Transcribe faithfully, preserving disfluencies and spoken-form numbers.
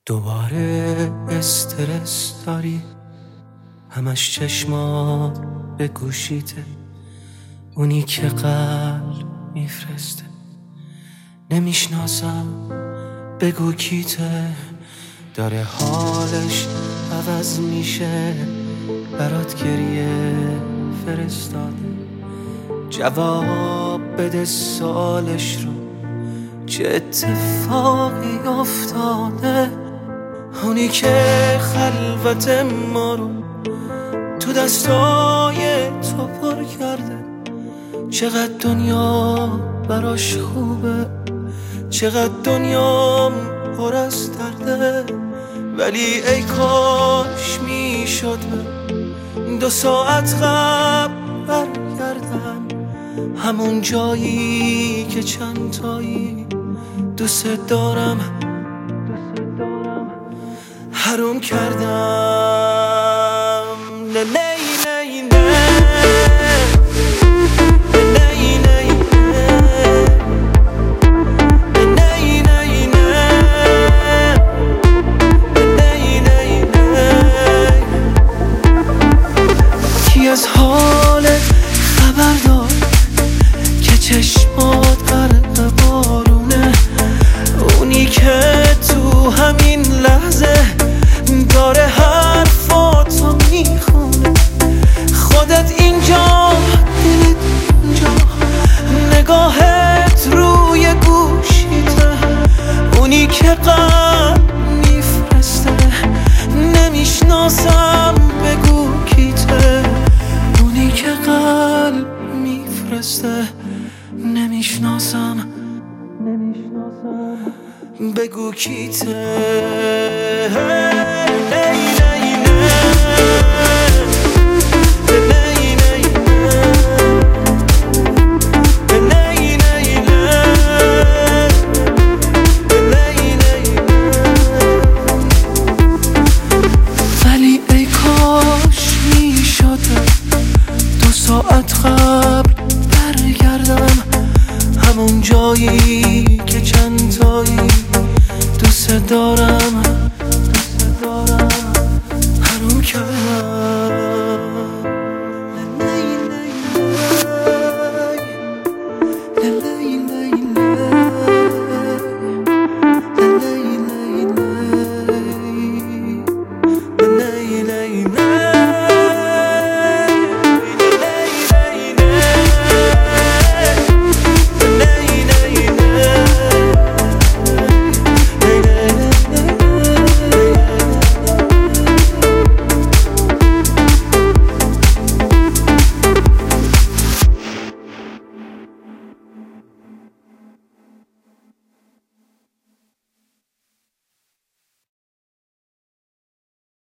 دوباره استرس داری، همش چشمات به گوشیته، اونی که قلب میفرسته. نمیشناسم بگو کیته، داره حالش عوض میشه، برات گریه فرستاده. جواب بده سالش رو، چه اتفاقی افتاده. اونی که خلوت ما رو تو دستای تو پر کرده. چقدر دنیا براش خوبه، چقدر دنیا پر از درده. ولی ای کاش میشد دو ساعت قبل برگردم، همون جایی که چند تایی دوست دارم حروم کردم. نه نه نه نه از حالت خبر دار که چشمات غرق بارونه. اونی که تو همین لحظه داره حرفاتو میخونه. خودت اینجا، دلت اینجا، نگاهت روی گوشیته. اونی که قلب میفرسته، نمیشناسم بگو کیته. که قلب میفرسته، نمیشناسم بگو کیته. ولی ای کاش میشد ساعت قبل برگردم، همون جایی که چند تایی دوست دارم